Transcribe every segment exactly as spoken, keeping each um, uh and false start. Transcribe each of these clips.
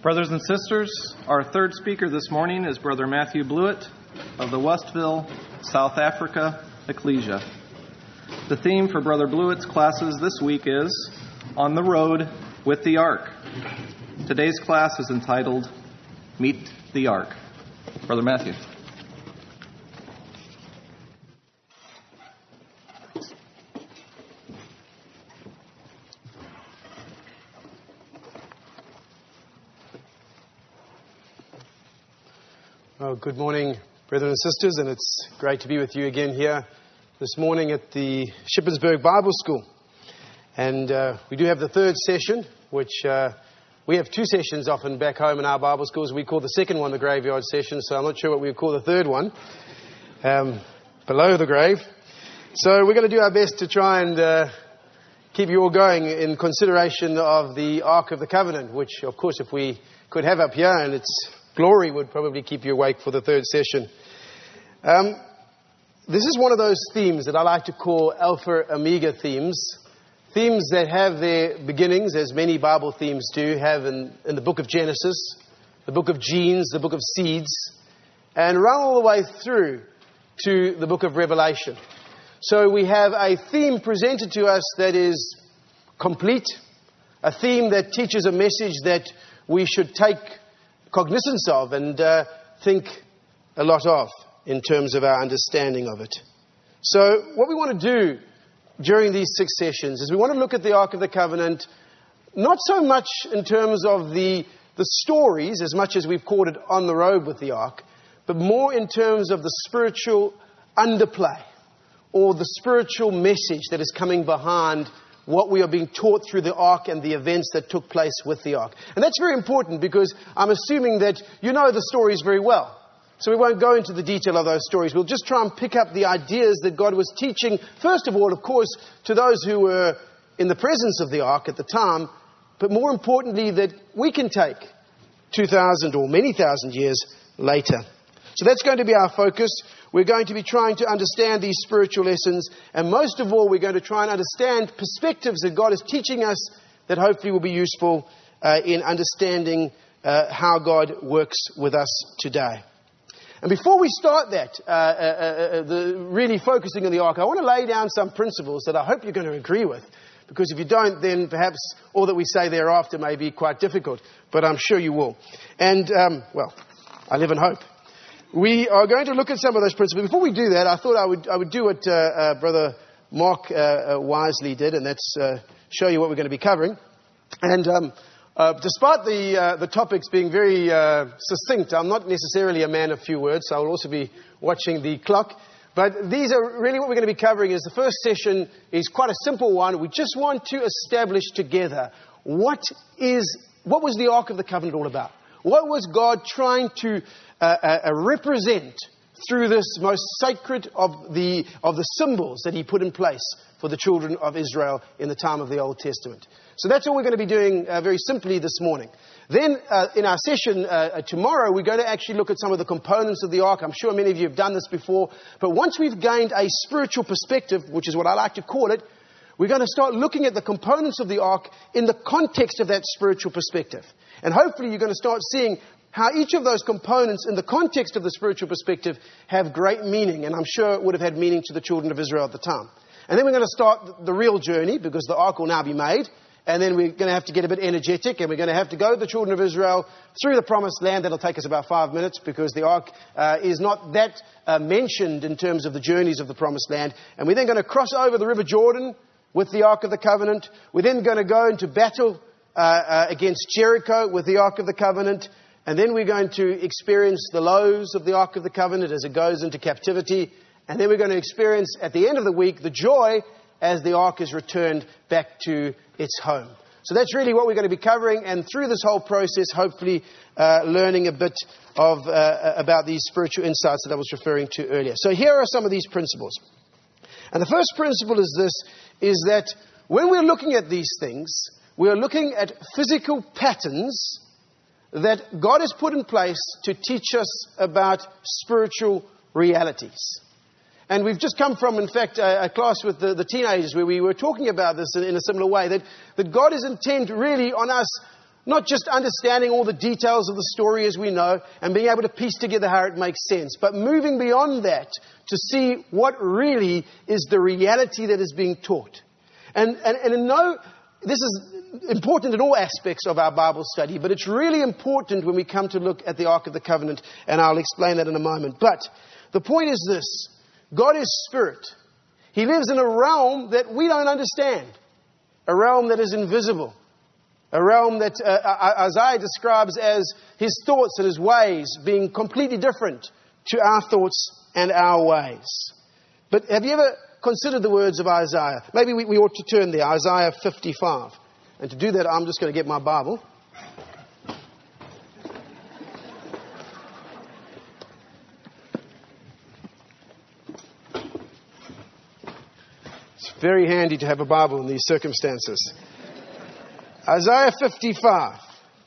Brothers and sisters, our third speaker this morning is Brother Matthew Blewett of the Westville, South Africa Ecclesia. The theme for Brother Blewett's classes this week is On the Road with the Ark. Today's class is entitled Meet the Ark. Brother Matthew. Oh, good morning, brethren and sisters, and it's great to be with you again here this morning at the Shippensburg Bible School. And uh, we do have the third session, which uh, we have two sessions often back home in our Bible schools. We call the second one the graveyard session, so I'm not sure what we would call the third one, um, below the grave. So we're going to do our best to try and uh, keep you all going in consideration of the Ark of the Covenant, which, of course, if we could have up here, and it's glory would probably keep you awake for the third session. Um, this is one of those themes that I like to call Alpha Omega themes. Themes that have their beginnings, as many Bible themes do, have in, in the book of Genesis, the book of genes, the book of seeds, and run all the way through to the book of Revelation. So we have a theme presented to us that is complete, a theme that teaches a message that we should take cognizance of and uh, think a lot of in terms of our understanding of it. So what we want to do during these six sessions is we want to look at the Ark of the Covenant, not so much in terms of the, the stories as much as we've called it On the Road with the Ark, but more in terms of the spiritual underplay or the spiritual message that is coming behind what we are being taught through the Ark and the events that took place with the Ark. And that's very important because I'm assuming that you know the stories very well. So we won't go into the detail of those stories. We'll just try and pick up the ideas that God was teaching, first of all, of course, to those who were in the presence of the Ark at the time, but more importantly, that we can take two thousand or many thousand years later. So that's going to be our focus. We're going to be trying to understand these spiritual lessons. And most of all, we're going to try and understand perspectives that God is teaching us that hopefully will be useful uh, in understanding uh, how God works with us today. And before we start that, uh, uh, uh, the really focusing on the Ark, I want to lay down some principles that I hope you're going to agree with. Because if you don't, then perhaps all that we say thereafter may be quite difficult. But I'm sure you will. And, um, well, I live in hope. We are going to look at some of those principles. Before we do that, I thought I would I would do what uh, uh, Brother Mark uh, uh, wisely did, and that's uh, show you what we're going to be covering. And um, uh, despite the uh, the topics being very uh, succinct, I'm not necessarily a man of few words, so I will also be watching the clock. But these are really what we're going to be covering. Is the first session is quite a simple one. We just want to establish together what is what was the Ark of the Covenant all about. What was God trying to uh, uh, represent through this most sacred of the of the symbols that He put in place for the children of Israel in the time of the Old Testament? So that's all we're going to be doing uh, very simply this morning. Then uh, in our session uh, tomorrow, we're going to actually look at some of the components of the Ark. I'm sure many of you have done this before. But once we've gained a spiritual perspective, which is what I like to call it, we're going to start looking at the components of the Ark in the context of that spiritual perspective. And hopefully you're going to start seeing how each of those components in the context of the spiritual perspective have great meaning. And I'm sure it would have had meaning to the children of Israel at the time. And then we're going to start the real journey because the Ark will now be made. And then we're going to have to get a bit energetic and we're going to have to go with the children of Israel through the promised land. That'll take us about five minutes because the Ark uh, is not that uh, mentioned in terms of the journeys of the promised land. And we're then going to cross over the River Jordan with the Ark of the Covenant. We're then going to go into battle uh, uh, against Jericho with the Ark of the Covenant. And then we're going to experience the lows of the Ark of the Covenant as it goes into captivity. And then we're going to experience at the end of the week the joy as the Ark is returned back to its home. So that's really what we're going to be covering. And through this whole process, hopefully uh, learning a bit of uh, about these spiritual insights that I was referring to earlier. So here are some of these principles. And the first principle is this, is that when we're looking at these things, we're looking at physical patterns that God has put in place to teach us about spiritual realities. And we've just come from, in fact, a, a class with the, the teenagers where we were talking about this in, in a similar way, that, that God is intent really on us Not just understanding all the details of the story as we know and being able to piece together how it makes sense, but moving beyond that to see what really is the reality that is being taught. And, and, and in no, this is important in all aspects of our Bible study, but it's really important when we come to look at the Ark of the Covenant, and I'll explain that in a moment. But the point is this: God is spirit. He lives in a realm that we don't understand, a realm that is invisible. A realm that uh, Isaiah describes as his thoughts and his ways being completely different to our thoughts and our ways. But have you ever considered the words of Isaiah? Maybe we, we ought to turn there, Isaiah fifty-five. And to do that, I'm just going to get my Bible. It's very handy to have a Bible in these circumstances. Isaiah fifty-five.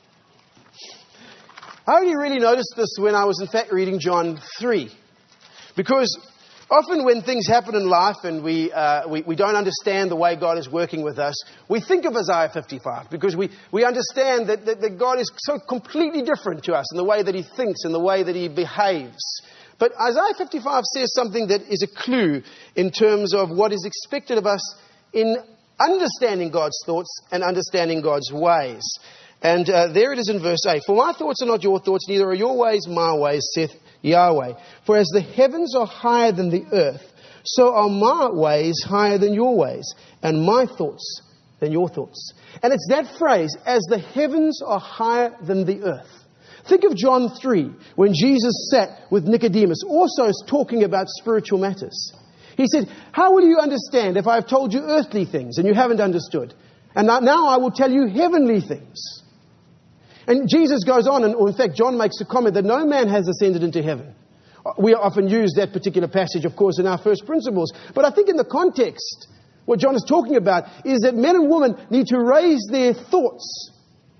I only really noticed this when I was in fact reading John three. Because often when things happen in life and we, uh, we, we don't understand the way God is working with us, we think of Isaiah fifty-five because we, we understand that, that, that God is so completely different to us in the way that He thinks and the way that He behaves. But Isaiah fifty-five says something that is a clue in terms of what is expected of us in understanding God's thoughts and understanding God's ways. And uh, there it is in verse eight. For my thoughts are not your thoughts, neither are your ways my ways, saith Yahweh. For as the heavens are higher than the earth, so are my ways higher than your ways, and my thoughts than your thoughts. And it's that phrase, as the heavens are higher than the earth. Think of John three, when Jesus sat with Nicodemus, also talking about spiritual matters. He said, how will you understand if I have told you earthly things and you haven't understood? And now I will tell you heavenly things. And Jesus goes on, and or in fact, John makes a comment that no man has ascended into heaven. We often use that particular passage, of course, in our first principles. But I think in the context, what John is talking about is that men and women need to raise their thoughts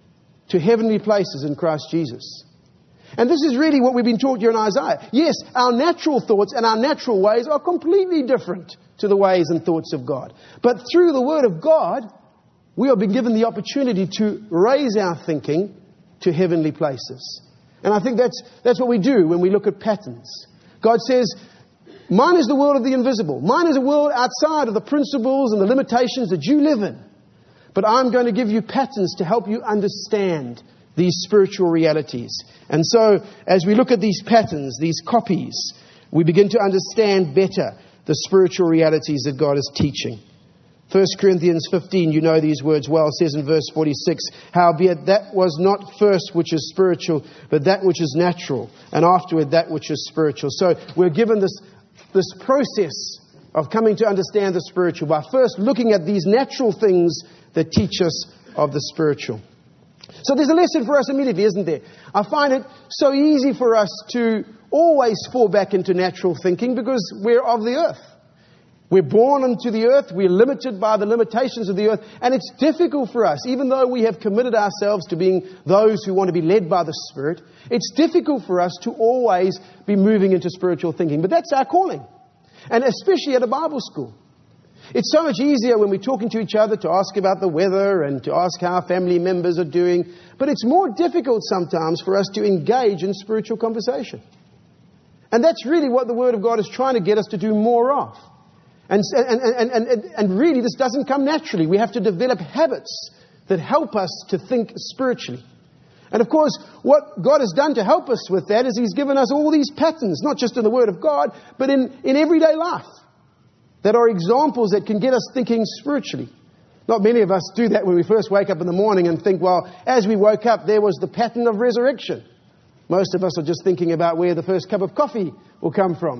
to heavenly places in Christ Jesus. And this is really what we've been taught here in Isaiah. Yes, our natural thoughts and our natural ways are completely different to the ways and thoughts of God. But through the Word of God, we have been given the opportunity to raise our thinking to heavenly places. And I think that's, that's what we do when we look at patterns. God says, mine is the world of the invisible. Mine is a world outside of the principles and the limitations that you live in. But I'm going to give you patterns to help you understand these spiritual realities. And so, as we look at these patterns, these copies, we begin to understand better the spiritual realities that God is teaching. First Corinthians fifteen, you know these words well, says in verse forty-six, howbeit that was not first which is spiritual, but that which is natural, and afterward that which is spiritual. So we're given this, this process of coming to understand the spiritual by first looking at these natural things that teach us of the spiritual. So there's a lesson for us immediately, isn't there? I find it so easy for us to always fall back into natural thinking because we're of the earth. We're born into the earth. We're limited by the limitations of the earth. And it's difficult for us, even though we have committed ourselves to being those who want to be led by the Spirit, it's difficult for us to always be moving into spiritual thinking. But that's our calling. And especially at a Bible school. It's so much easier when we're talking to each other to ask about the weather and to ask how our family members are doing. But it's more difficult sometimes for us to engage in spiritual conversation. And that's really what the Word of God is trying to get us to do more of. And, and, and, and, and really, this doesn't come naturally. We have to develop habits that help us to think spiritually. And of course, what God has done to help us with that is He's given us all these patterns, not just in the Word of God, but in, in everyday life, that are examples that can get us thinking spiritually. Not many of us do that when we first wake up in the morning and think, well, as we woke up, there was the pattern of resurrection. Most of us are just thinking about where the first cup of coffee will come from.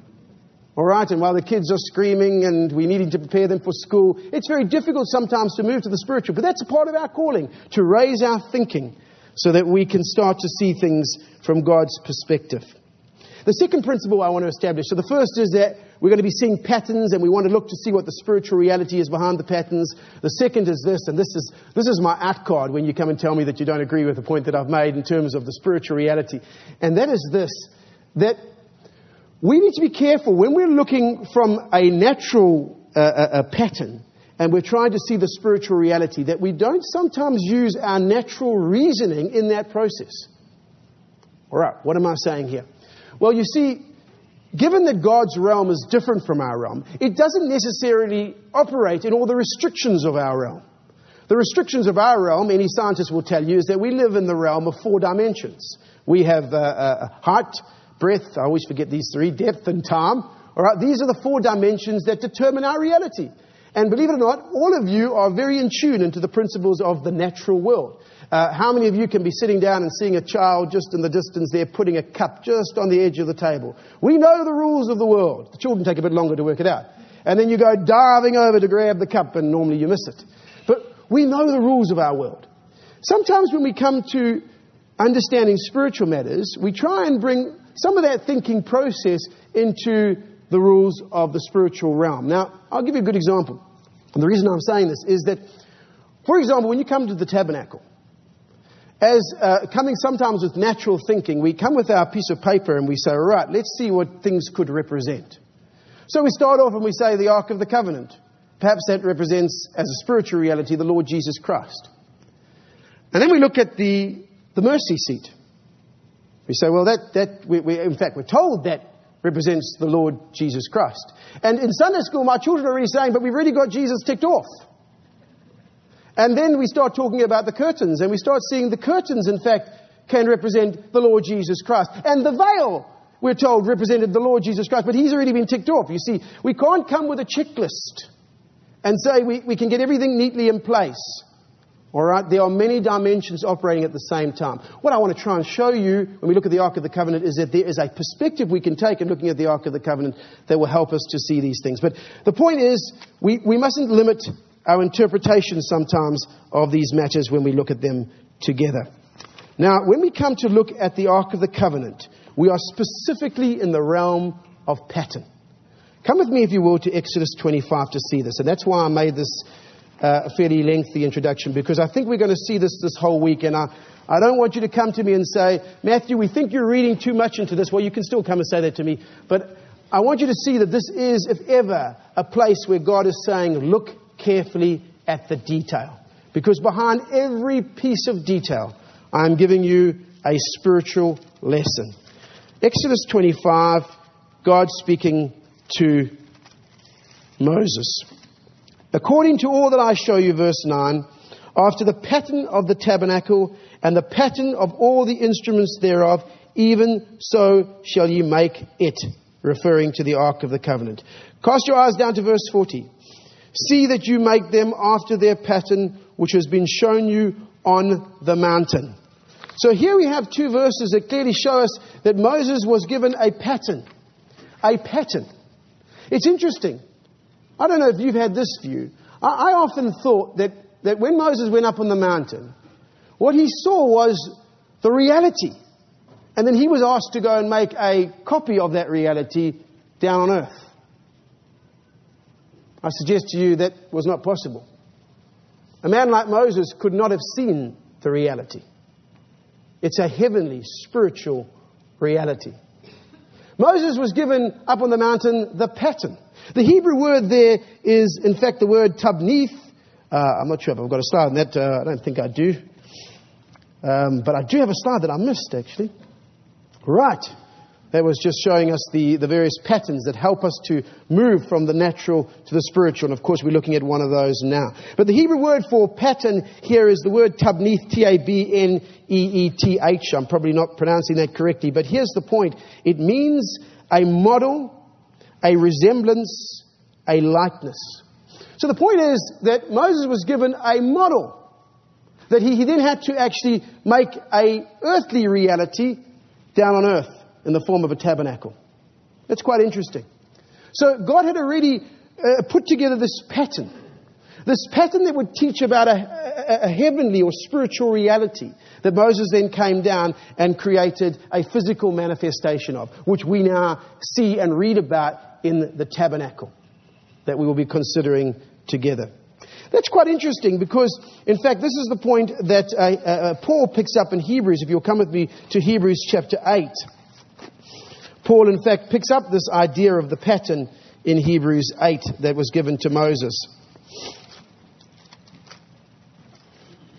All right, and while the kids are screaming and we needing to prepare them for school, it's very difficult sometimes to move to the spiritual. But that's a part of our calling, to raise our thinking so that we can start to see things from God's perspective. The second principle I want to establish, so the first is that we're going to be seeing patterns and we want to look to see what the spiritual reality is behind the patterns. The second is this, and this is this is my out card when you come and tell me that you don't agree with the point that I've made in terms of the spiritual reality. And that is this, that we need to be careful when we're looking from a natural uh, a, a pattern and we're trying to see the spiritual reality, that we don't sometimes use our natural reasoning in that process. All right, what am I saying here? Well, you see, given that God's realm is different from our realm, it doesn't necessarily operate in all the restrictions of our realm. The restrictions of our realm, any scientist will tell you, is that we live in the realm of four dimensions. We have uh, uh, height, breadth, I always forget these three, depth and time. All right, these are the four dimensions that determine our reality. And believe it or not, all of you are very in tune into the principles of the natural world. Uh, how many of you can be sitting down and seeing a child just in the distance there putting a cup just on the edge of the table? We know the rules of the world. The children take a bit longer to work it out. And then you go diving over to grab the cup and normally you miss it. But we know the rules of our world. Sometimes when we come to understanding spiritual matters, we try and bring some of that thinking process into the rules of the spiritual realm. Now, I'll give you a good example. And the reason I'm saying this is that, for example, when you come to the tabernacle, as uh, coming sometimes with natural thinking, we come with our piece of paper and we say, all right, let's see what things could represent. So we start off and we say the Ark of the Covenant. Perhaps that represents, as a spiritual reality, the Lord Jesus Christ. And then we look at the, the mercy seat. We say, well, that, that we, we, in fact, we're told that represents the Lord Jesus Christ. And in Sunday school, my children are already saying, but we've already got Jesus ticked off. And then we start talking about the curtains, and we start seeing the curtains, in fact, can represent the Lord Jesus Christ. And the veil, we're told, represented the Lord Jesus Christ, but he's already been ticked off. You see, we can't come with a checklist and say we, we can get everything neatly in place. All right? There are many dimensions operating at the same time. What I want to try and show you when we look at the Ark of the Covenant is that there is a perspective we can take in looking at the Ark of the Covenant that will help us to see these things. But the point is, we, we mustn't limit our interpretation sometimes of these matters when we look at them together. Now, when we come to look at the Ark of the Covenant, we are specifically in the realm of pattern. Come with me, if you will, to Exodus twenty-five to see this. And that's why I made this uh, a fairly lengthy introduction, because I think we're going to see this this whole week. And I, I don't want you to come to me and say, Matthew, we think you're reading too much into this. Well, you can still come and say that to me. But I want you to see that this is, if ever, a place where God is saying, look carefully at the detail. Because behind every piece of detail, I'm giving you a spiritual lesson. Exodus twenty-five, God speaking to Moses. According to all that I show you, verse nine, after the pattern of the tabernacle and the pattern of all the instruments thereof, even so shall ye make it, referring to the Ark of the Covenant. Cast your eyes down to verse forty. See that you make them after their pattern, which has been shown you on the mountain. So here we have two verses that clearly show us that Moses was given a pattern. A pattern. It's interesting. I don't know if you've had this view. I, I often thought that, that when Moses went up on the mountain, what he saw was the reality. And then he was asked to go and make a copy of that reality down on earth. I suggest to you that was not possible. A man like Moses could not have seen the reality. It's a heavenly, spiritual reality. Moses was given up on the mountain the pattern. The Hebrew word there is, in fact, the word tabnith. Uh, I'm not sure if I've got a slide on that. Uh, I don't think I do. Um, but I do have a slide that I missed, actually. Right. That was just showing us the, the various patterns that help us to move from the natural to the spiritual. And of course, we're looking at one of those now. But the Hebrew word for pattern here is the word tabnith, T A B N E E T H. I'm probably not pronouncing that correctly. But here's the point. It means a model, a resemblance, a likeness. So the point is that Moses was given a model that he, he then had to actually make a earthly reality down on earth in the form of a tabernacle. That's quite interesting. So God had already uh, put together this pattern. This pattern that would teach about a, a, a heavenly or spiritual reality that Moses then came down and created a physical manifestation of, which we now see and read about in the tabernacle that we will be considering together. That's quite interesting because, in fact, this is the point that uh, uh, Paul picks up in Hebrews. If you'll come with me to Hebrews chapter eight. Paul, in fact, picks up this idea of the pattern in Hebrews eight that was given to Moses.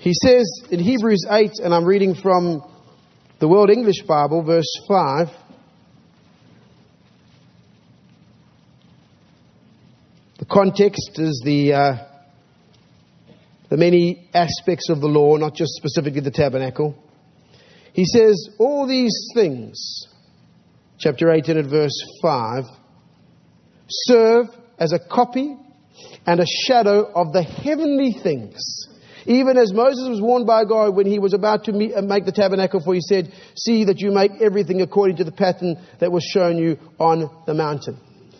He says in Hebrews eight, and I'm reading from the World English Bible, verse five, the context is the uh, the many aspects of the law, not just specifically the tabernacle. He says, all these things, chapter eighteen and verse five, serve as a copy and a shadow of the heavenly things. Even as Moses was warned by God when he was about to meet, uh, make the tabernacle, for he said, see that you make everything according to the pattern that was shown you on the mountain.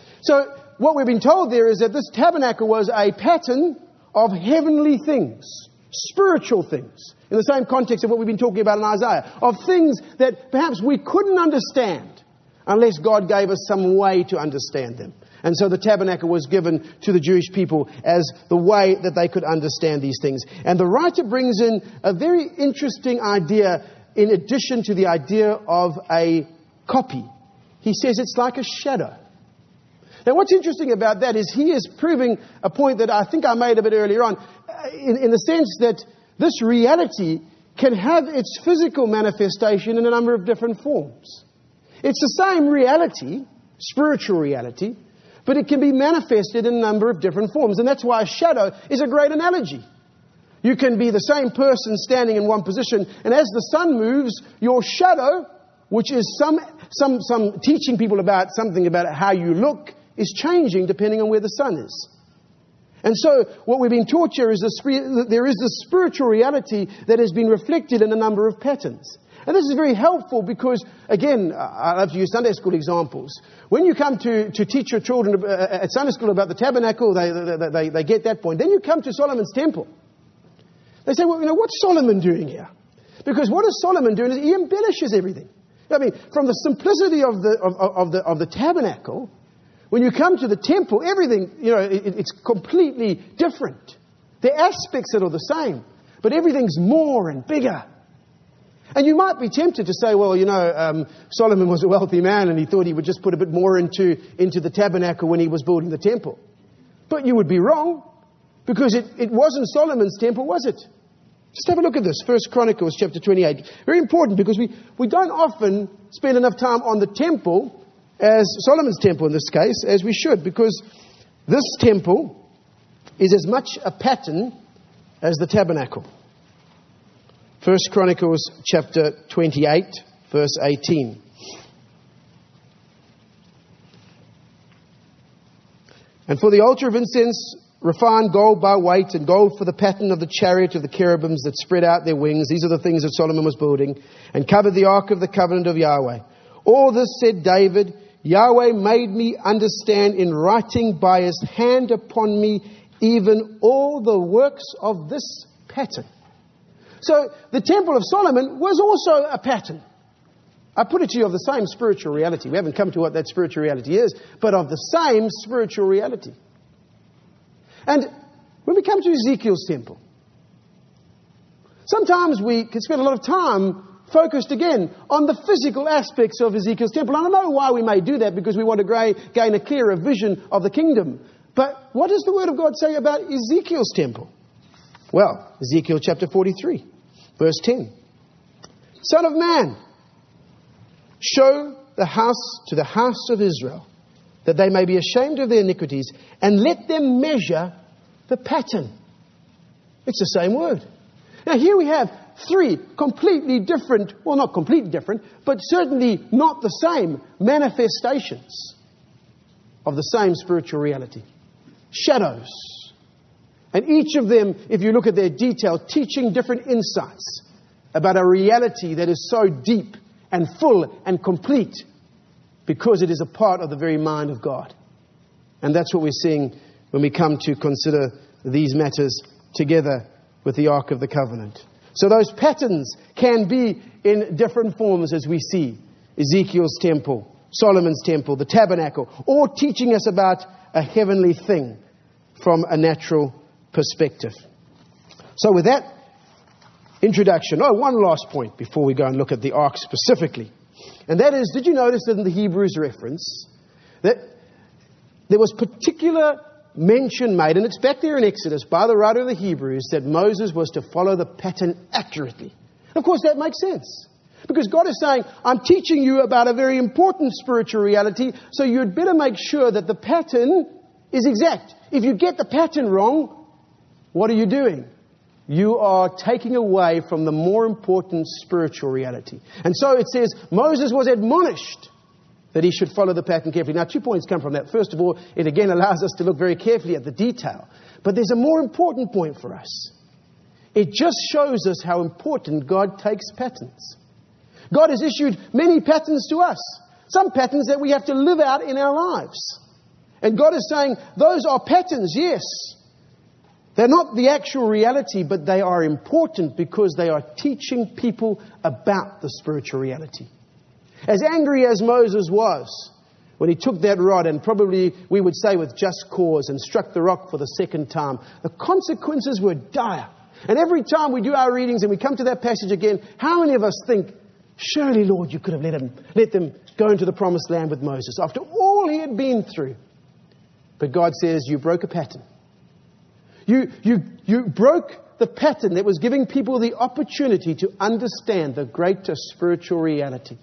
So what we've been told there is that this tabernacle was a pattern of heavenly things, spiritual things, in the same context of what we've been talking about in Isaiah, of things that perhaps we couldn't understand unless God gave us some way to understand them. And so the tabernacle was given to the Jewish people as the way that they could understand these things. And the writer brings in a very interesting idea in addition to the idea of a copy. He says it's like a shadow. Now what's interesting about that is he is proving a point that I think I made a bit earlier on, in, in the sense that this reality can have its physical manifestation in a number of different forms. It's the same reality, spiritual reality, but it can be manifested in a number of different forms. And that's why a shadow is a great analogy. You can be the same person standing in one position, and as the sun moves, your shadow, which is some some some teaching people about something about how you look, is changing depending on where the sun is. And so what we've been taught here is that there is this spiritual reality that has been reflected in a number of patterns. And this is very helpful because, again, I love to use Sunday school examples. When you come to, to teach your children at Sunday school about the tabernacle, they, they, they, they get that point. Then you come to Solomon's temple. They say, well, you know, what's Solomon doing here? Because what is Solomon doing is he embellishes everything. I mean, from the simplicity of the, of, of the, of the tabernacle, when you come to the temple, everything, you know, it, it's completely different. The aspects that are the same, but everything's more and bigger. And you might be tempted to say, well, you know, um, Solomon was a wealthy man and he thought he would just put a bit more into, into the tabernacle when he was building the temple. But you would be wrong, because it, it wasn't Solomon's temple, was it? Just have a look at this, First Chronicles chapter twenty-eight. Very important, because we, we don't often spend enough time on the temple, as Solomon's temple in this case, as we should, because this temple is as much a pattern as the tabernacle. First Chronicles chapter twenty-eight, verse eighteen. And for the altar of incense, refined gold by weight, and gold for the pattern of the chariot of the cherubims that spread out their wings. These are the things that Solomon was building, and covered the ark of the covenant of Yahweh. All this, said David, Yahweh made me understand in writing by his hand upon me, even all the works of this pattern. So the temple of Solomon was also a pattern. I put it to you of the same spiritual reality. We haven't come to what that spiritual reality is, but of the same spiritual reality. And when we come to Ezekiel's temple, sometimes we can spend a lot of time focused again on the physical aspects of Ezekiel's temple. And I know why we may do that, because we want to gain a clearer vision of the kingdom. But what does the Word of God say about Ezekiel's temple? Well, Ezekiel chapter forty-three. Verse ten. Son of man, show the house to the house of Israel, that they may be ashamed of their iniquities, and let them measure the pattern. It's the same word. Now here we have three completely different, well not completely different, but certainly not the same manifestations of the same spiritual reality. Shadows. And each of them, if you look at their detail, teaching different insights about a reality that is so deep and full and complete, because it is a part of the very mind of God. And that's what we're seeing when we come to consider these matters together with the Ark of the Covenant. So those patterns can be in different forms, as we see. Ezekiel's temple, Solomon's temple, the tabernacle, all teaching us about a heavenly thing from a natural perspective. So with that introduction, oh, one last point before we go and look at the ark specifically. And that is, did you notice that in the Hebrews reference that there was particular mention made, and it's back there in Exodus by the writer of the Hebrews, that Moses was to follow the pattern accurately. Of course, that makes sense. Because God is saying, I'm teaching you about a very important spiritual reality, so you'd better make sure that the pattern is exact. If you get the pattern wrong, what are you doing? You are taking away from the more important spiritual reality. And so it says, Moses was admonished that he should follow the pattern carefully. Now, two points come from that. First of all, it again allows us to look very carefully at the detail. But there's a more important point for us. It just shows us how important God takes patterns. God has issued many patterns to us. Some patterns that we have to live out in our lives. And God is saying, those are patterns, yes. They're not the actual reality, but they are important because they are teaching people about the spiritual reality. As angry as Moses was when he took that rod, and probably we would say with just cause, and struck the rock for the second time, the consequences were dire. And every time we do our readings and we come to that passage again, how many of us think, surely, Lord, you could have let him, let them go into the promised land with Moses after all he had been through. But God says, you broke a pattern. You, you, you broke the pattern that was giving people the opportunity to understand the greater spiritual reality.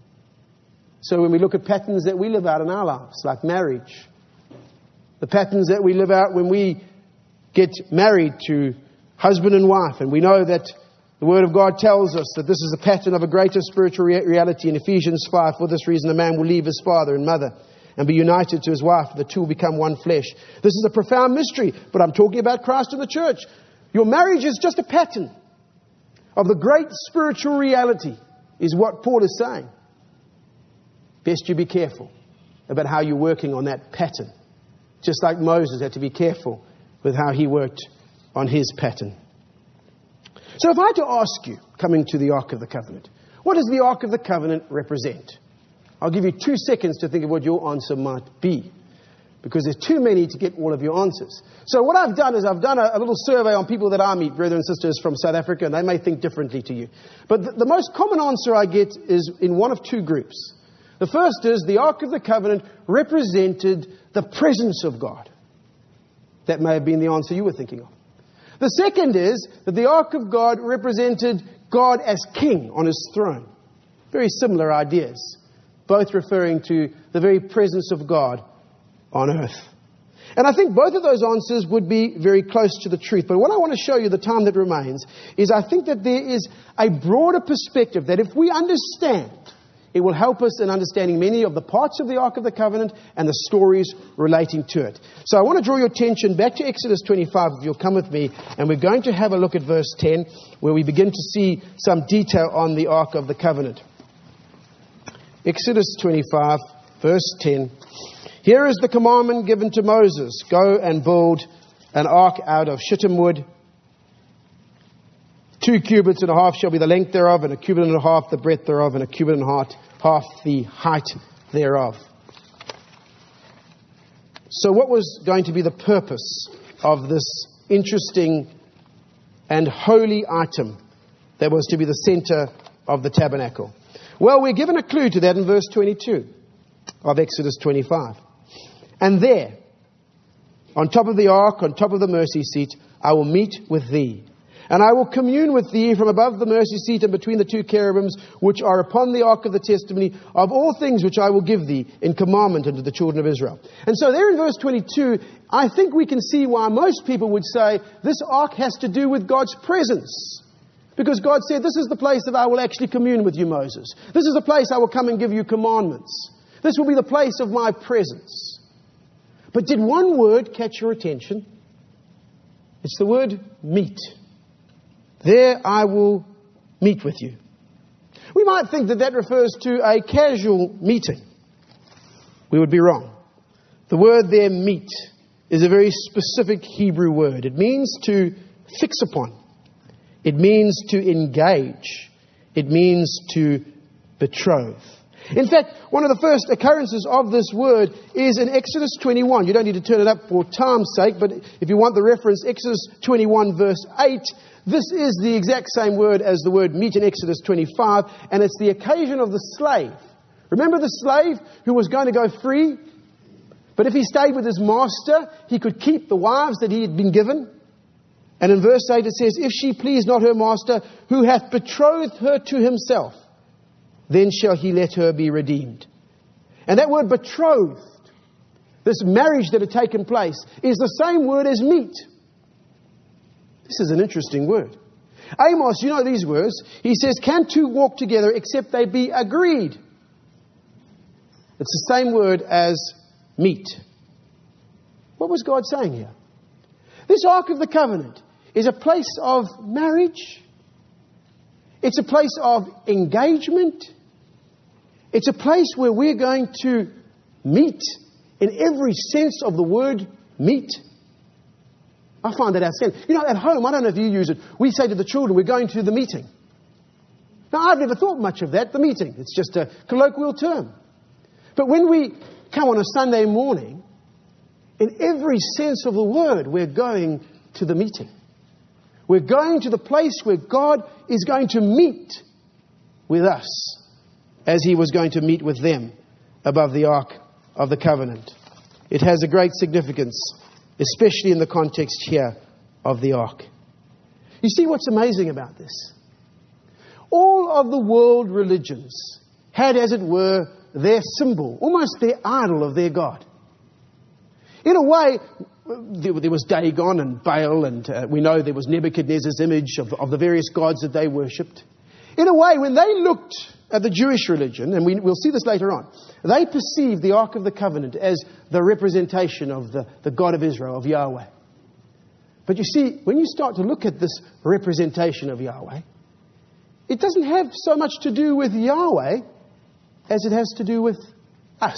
So when we look at patterns that we live out in our lives, like marriage, the patterns that we live out when we get married to husband and wife, and we know that the Word of God tells us that this is the pattern of a greater spiritual rea- reality in Ephesians five. For this reason, a man will leave his father and mother and be united to his wife. The two will become one flesh. This is a profound mystery, but I'm talking about Christ and the church. Your marriage is just a pattern of the great spiritual reality, is what Paul is saying. Best you be careful about how you're working on that pattern. Just like Moses had to be careful with how he worked on his pattern. So if I had to ask you, coming to the Ark of the Covenant, what does the Ark of the Covenant represent? I'll give you two seconds to think of what your answer might be, because there's too many to get all of your answers. So what I've done is I've done a, a little survey on people that I meet, brothers and sisters from South Africa, and they may think differently to you. But the, the most common answer I get is in one of two groups. The first is the Ark of the Covenant represented the presence of God. That may have been the answer you were thinking of. The second is that the Ark of God represented God as king on his throne. Very similar ideas, both referring to the very presence of God on earth. And I think both of those answers would be very close to the truth. But what I want to show you, the time that remains, is I think that there is a broader perspective that if we understand, it will help us in understanding many of the parts of the Ark of the Covenant and the stories relating to it. So I want to draw your attention back to Exodus twenty-five, if you'll come with me, and we're going to have a look at verse ten, where we begin to see some detail on the Ark of the Covenant. Exodus twenty-five, verse ten. Here is the commandment given to Moses. Go and build an ark out of shittim wood. Two cubits and a half shall be the length thereof, and a cubit and a half the breadth thereof, and a cubit and a half, half the height thereof. So what was going to be the purpose of this interesting and holy item that was to be the center of the tabernacle? Well, we're given a clue to that in verse twenty-two of Exodus twenty-five. And there, on top of the ark, on top of the mercy seat, I will meet with thee. And I will commune with thee from above the mercy seat and between the two cherubims which are upon the ark of the testimony of all things which I will give thee in commandment unto the children of Israel. And so there in verse twenty-two, I think we can see why most people would say this ark has to do with God's presence. Because God said, this is the place that I will actually commune with you, Moses. This is the place I will come and give you commandments. This will be the place of my presence. But did one word catch your attention? It's the word meet. There I will meet with you. We might think that that refers to a casual meeting. We would be wrong. The word there, meet, is a very specific Hebrew word. It means to fix upon. It means to engage. It means to betroth. In fact, one of the first occurrences of this word is in Exodus twenty-one. You don't need to turn it up for time's sake, but if you want the reference, Exodus twenty-one verse eight, this is the exact same word as the word meet in Exodus twenty-five, and it's the occasion of the slave. Remember the slave who was going to go free? But But if he stayed with his master, he could keep the wives that he had been given. And in verse eight it says, if she please not her master, who hath betrothed her to himself, then shall he let her be redeemed. And that word betrothed, this marriage that had taken place, is the same word as meet. This is an interesting word. Amos, you know these words. He says, can two walk together except they be agreed? It's the same word as meet. What was God saying here? This Ark of the Covenant is a place of marriage. It's a place of engagement. It's a place where we're going to meet in every sense of the word meet. I find that outstanding. You know, at home, I don't know if you use it, we say to the children, we're going to the meeting. Now, I've never thought much of that, the meeting. It's just a colloquial term. But when we come on a Sunday morning, in every sense of the word, we're going to the meeting. We're going to the place where God is going to meet with us, as he was going to meet with them above the Ark of the Covenant. It has a great significance, especially in the context here of the Ark. You see what's amazing about this? All of the world religions had, as it were, their symbol, almost their idol of their God. In a way, there was Dagon and Baal, and uh, we know there was Nebuchadnezzar's image of, of the various gods that they worshipped. In a way, when they looked at the Jewish religion, and we, we'll see this later on, they perceived the Ark of the Covenant as the representation of the, the God of Israel, of Yahweh. But you see, when you start to look at this representation of Yahweh, it doesn't have so much to do with Yahweh as it has to do with us.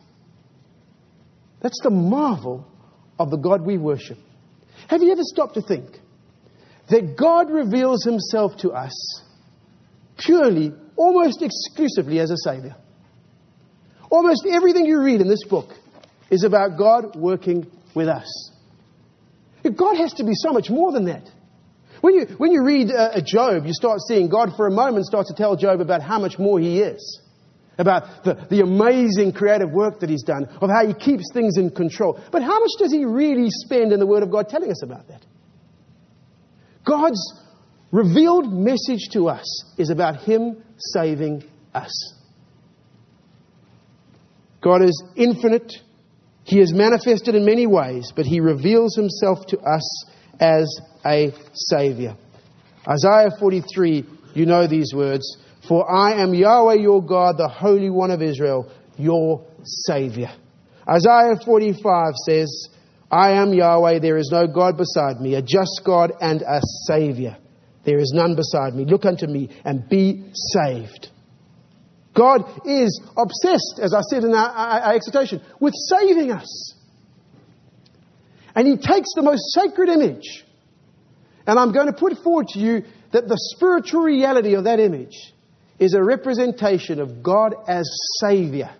That's the marvel of the God we worship. Have you ever stopped to think that God reveals himself to us purely, almost exclusively as a Savior? Almost everything you read in this book is about God working with us. God has to be so much more than that. When you, when you read uh, Job, you start seeing God for a moment starts to tell Job about how much more he is. About the, the amazing creative work that he's done, of how he keeps things in control. But how much does he really spend in the Word of God telling us about that? God's revealed message to us is about him saving us. God is infinite. He is manifested in many ways, but he reveals himself to us as a Saviour. Isaiah forty-three, you know these words. For I am Yahweh your God, the Holy One of Israel, your Saviour. Isaiah forty-five says, I am Yahweh, there is no God beside me, a just God and a Saviour. There is none beside me. Look unto me and be saved. God is obsessed, as I said in our, our, our exhortation, with saving us. And he takes the most sacred image. And I'm going to put forward to you that the spiritual reality of that image is a representation of God as Saviour.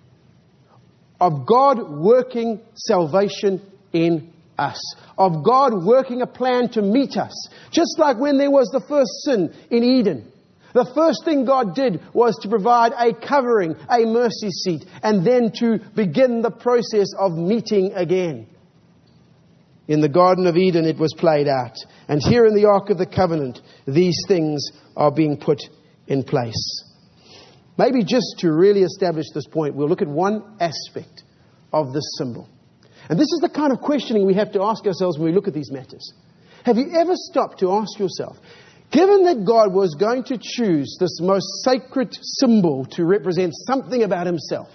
Of God working salvation in us. Of God working a plan to meet us. Just like when there was the first sin in Eden. The first thing God did was to provide a covering, a mercy seat, and then to begin the process of meeting again. In the Garden of Eden it was played out. And here in the Ark of the Covenant, these things are being put in place. Maybe just to really establish this point, we'll look at one aspect of this symbol. And this is the kind of questioning we have to ask ourselves when we look at these matters. Have you ever stopped to ask yourself, given that God was going to choose this most sacred symbol to represent something about himself,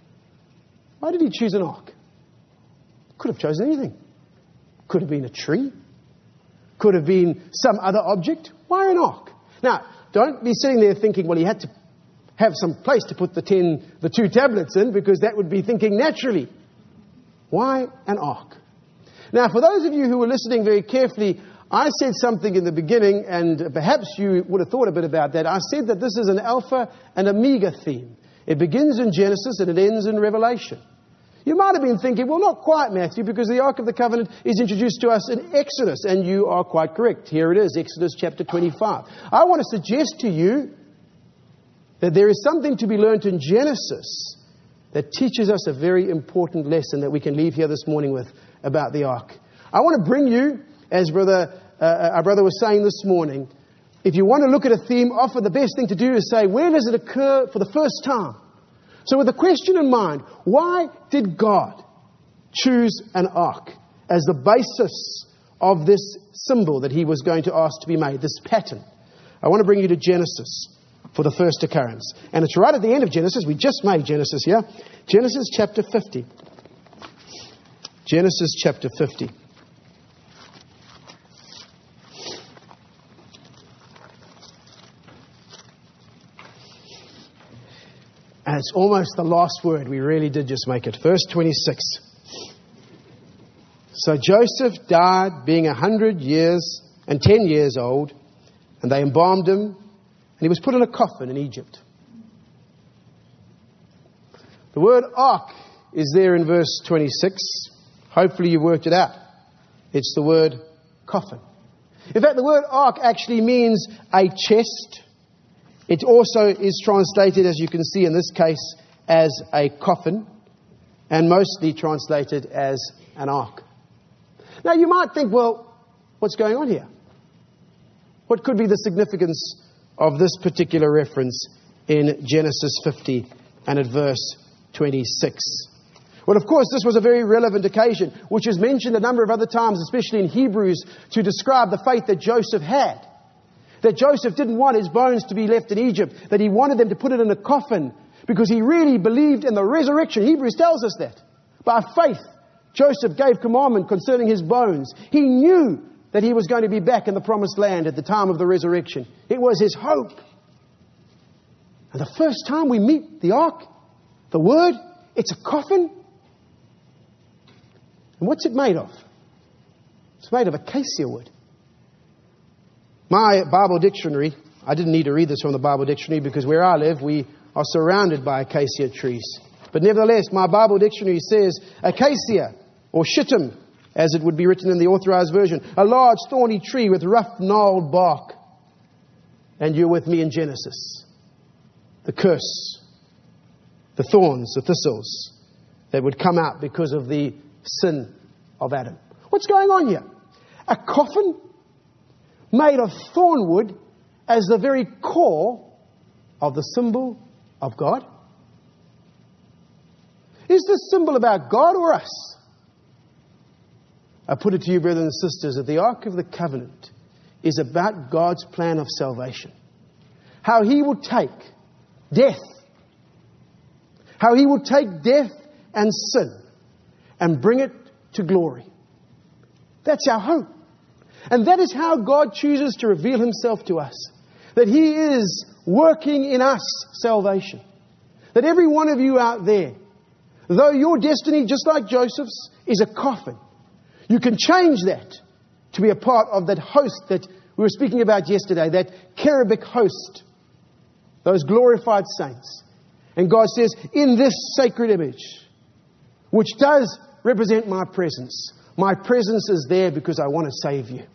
why did he choose an ark? Could have chosen anything. Could have been a tree. Could have been some other object. Why an ark? Now, don't be sitting there thinking, well, he had to have some place to put the ten, the two tablets in, because that would be thinking naturally. Why an ark? Now, for those of you who were listening very carefully, I said something in the beginning, and perhaps you would have thought a bit about that. I said that this is an Alpha and Omega theme. It begins in Genesis and it ends in Revelation. You might have been thinking, well, not quite, Matthew, because the Ark of the Covenant is introduced to us in Exodus, and you are quite correct. Here it is, Exodus chapter twenty-five. I want to suggest to you that there is something to be learnt in Genesis that teaches us a very important lesson that we can leave here this morning with about the ark. I want to bring you, as brother, uh, our brother was saying this morning, if you want to look at a theme, often the best thing to do is say, where does it occur for the first time? So with the question in mind, why did God choose an ark as the basis of this symbol that he was going to ask to be made, this pattern? I want to bring you to Genesis for the first occurrence. And it's right at the end of Genesis. We just made Genesis here. Genesis chapter fifty. Genesis chapter fifty. And it's almost the last word. We really did just make it. Verse twenty-six. So Joseph died being a hundred years and ten years old, and they embalmed him, and he was put in a coffin in Egypt. The word ark is there in verse twenty-six. Hopefully you worked it out. It's the word coffin. In fact, the word ark actually means a chest. It also is translated, as you can see in this case, as a coffin, and mostly translated as an ark. Now you might think, well, what's going on here? What could be the significance of this particular reference in Genesis fifty and at verse twenty-six? Well, of course, this was a very relevant occasion, which is mentioned a number of other times, especially in Hebrews, to describe the faith that Joseph had. That Joseph didn't want his bones to be left in Egypt, that he wanted them to put it in a coffin, because he really believed in the resurrection. Hebrews tells us that. By faith, Joseph gave commandment concerning his bones. He knew that he was going to be back in the promised land at the time of the resurrection. It was his hope. And the first time we meet the ark, the word, it's a coffin. And what's it made of? It's made of acacia wood. My Bible dictionary, I didn't need to read this from the Bible dictionary because where I live, we are surrounded by acacia trees. But nevertheless, my Bible dictionary says acacia, or shittim, as it would be written in the Authorized Version, a large thorny tree with rough gnarled bark. And you're with me in Genesis. The curse, the thorns, the thistles that would come out because of the sin of Adam. What's going on here? A coffin made of thorn wood as the very core of the symbol of God? Is this symbol about God or us? I put it to you, brothers and sisters, that the Ark of the Covenant is about God's plan of salvation. How He will take death, how He will take death and sin and bring it to glory. That's our hope. And that is how God chooses to reveal Himself to us. That He is working in us salvation. That every one of you out there, though your destiny, just like Joseph's, is a coffin, you can change that to be a part of that host that we were speaking about yesterday, that cherubic host, those glorified saints. And God says, in this sacred image, which does represent my presence, my presence is there because I want to save you.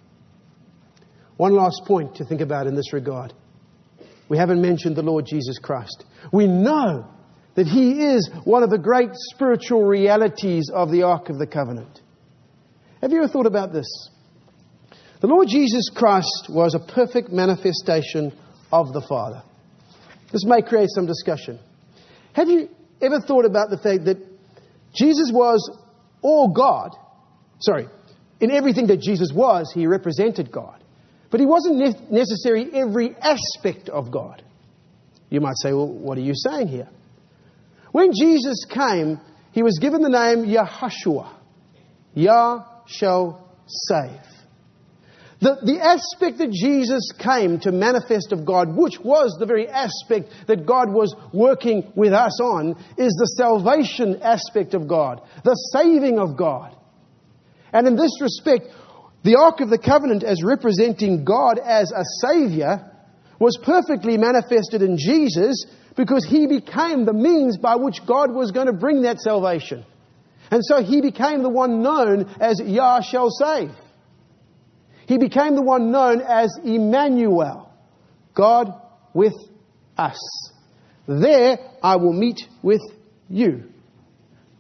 One last point to think about in this regard. We haven't mentioned the Lord Jesus Christ. We know that He is one of the great spiritual realities of the Ark of the Covenant. Have you ever thought about this? The Lord Jesus Christ was a perfect manifestation of the Father. This may create some discussion. Have you ever thought about the fact that Jesus was all God? Sorry, in everything that Jesus was, He represented God. But He wasn't ne- necessarily every aspect of God. You might say, well, what are you saying here? When Jesus came, He was given the name Yahushua. Yah shall save. The, the aspect that Jesus came to manifest of God, which was the very aspect that God was working with us on, is the salvation aspect of God, the saving of God. And in this respect, the Ark of the Covenant, as representing God as a Savior, was perfectly manifested in Jesus because He became the means by which God was going to bring that salvation. And so He became the one known as Yah shall save. He became the one known as Emmanuel, God with us. There I will meet with you.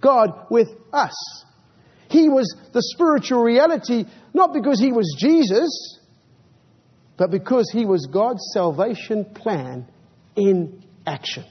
God with us. He was the spiritual reality, not because He was Jesus, but because He was God's salvation plan in action.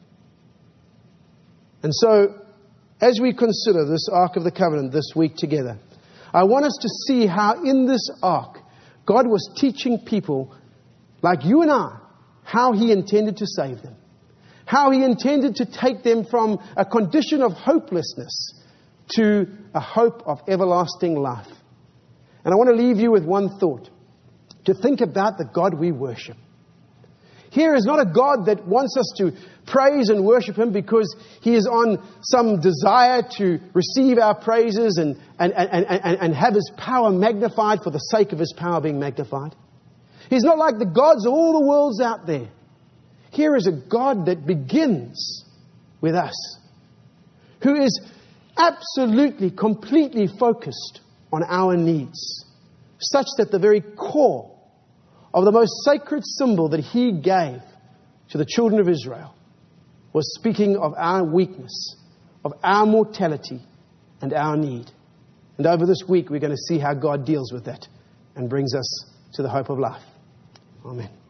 And so, as we consider this Ark of the Covenant this week together, I want us to see how in this Ark, God was teaching people like you and I, how He intended to save them. How He intended to take them from a condition of hopelessness to a hope of everlasting life. And I want to leave you with one thought. To think about the God we worship. Here is not a God that wants us to praise and worship Him because He is on some desire to receive our praises and, and, and, and, and have His power magnified for the sake of His power being magnified. He's not like the gods of all the worlds out there. Here is a God that begins with us, who is absolutely, completely focused on our needs, such that the very core of the most sacred symbol that He gave to the children of Israel was speaking of our weakness, of our mortality and our need. And over this week, we're going to see how God deals with that and brings us to the hope of life. Amen.